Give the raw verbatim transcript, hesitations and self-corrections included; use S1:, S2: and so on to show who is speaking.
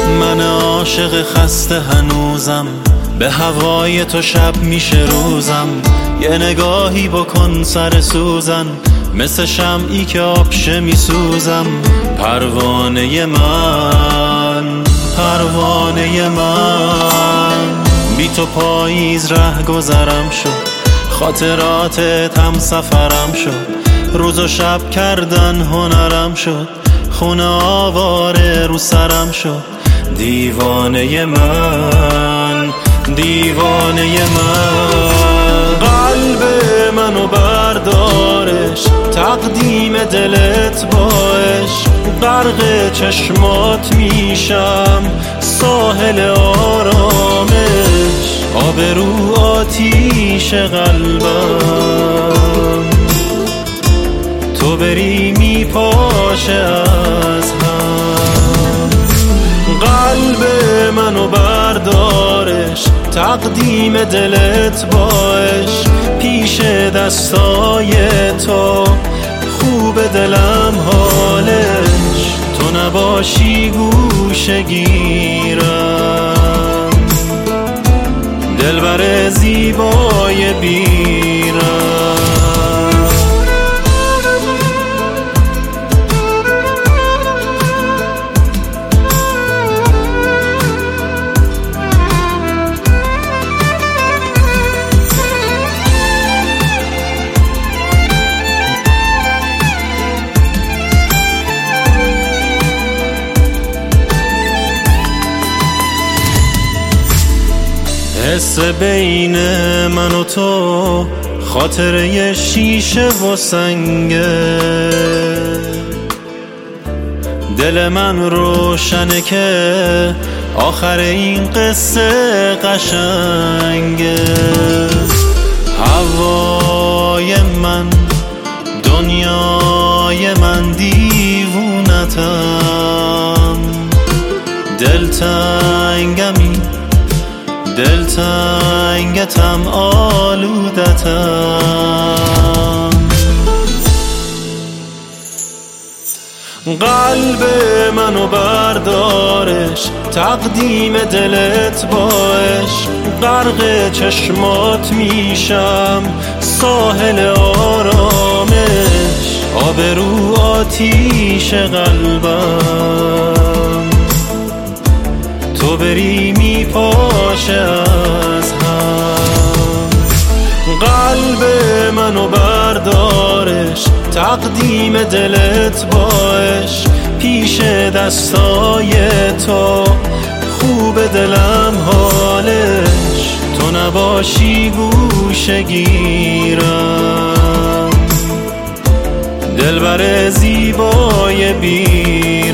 S1: من عاشق خسته هنوزم، به هوای تو شب میشه روزم. یه نگاهی بکن سر سوزن، مثل شمعی که آبشه میسوزم. پروانه من، پروانه من، بی تو پاییز ره گذرم شد، خاطراتت هم سفرم شد. روز و شب کردن هنرم شد، خونه آواره رو سرم شد. دیوانه من، دیوانه من، قلب منو بردارش، تقدیم دلت باش. غرق چشمات میشم، ساحل آرامش، آب رو آتیش قلبم. تو بری میپاشه از هم، قلب منو بردارش، تقدیم دلت باش. پیش دستای تو خوب دلم حالش، تو نباشی گوشه گیرم، دلبر زیبای بیرم. حس بین من و تو، خاطره شیشه و سنگه. دل من روشنه که آخر این قصه قشنگه. هوای من، دنیای من، دیوونتم. دلتنگمی، دلتنگتم، آلودتم. قلب منو بردارش، تقدیم دلت باش. غرق چشمات میشم، ساحل آرامش، آب رو آتیش قلبم. تو بری میپاشه از هم، قلب منو بردارش، تقدیم دلت باش. پیش دستای تو خوب دلم حالش، تو نباشی گوشه گیرم، دلبر زیبای بی